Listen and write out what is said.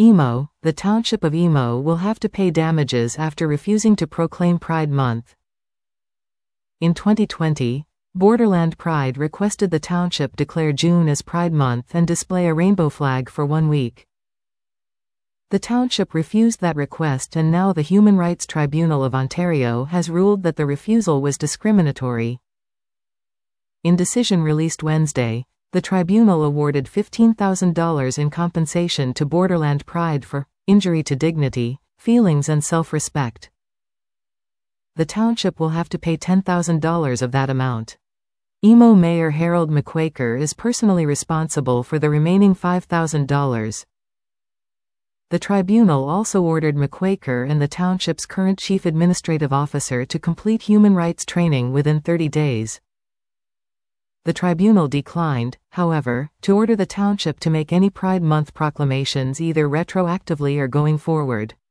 Emo, the township of Emo will have to pay damages after refusing to proclaim Pride Month. In 2020, Borderland Pride requested the township declare June as Pride Month and display a rainbow flag for 1 week. The township refused that request, and now the Human Rights Tribunal of Ontario has ruled that the refusal was discriminatory. In decision released Wednesday, the tribunal awarded $15,000 in compensation to Borderland Pride for injury to dignity, feelings and self-respect. The township will have to pay $10,000 of that amount. Emo Mayor Harold McQuaker is personally responsible for the remaining $5,000. The tribunal also ordered McQuaker and the township's current chief administrative officer to complete human rights training within 30 days. The tribunal declined, however, to order the township to make any Pride Month proclamations either retroactively or going forward.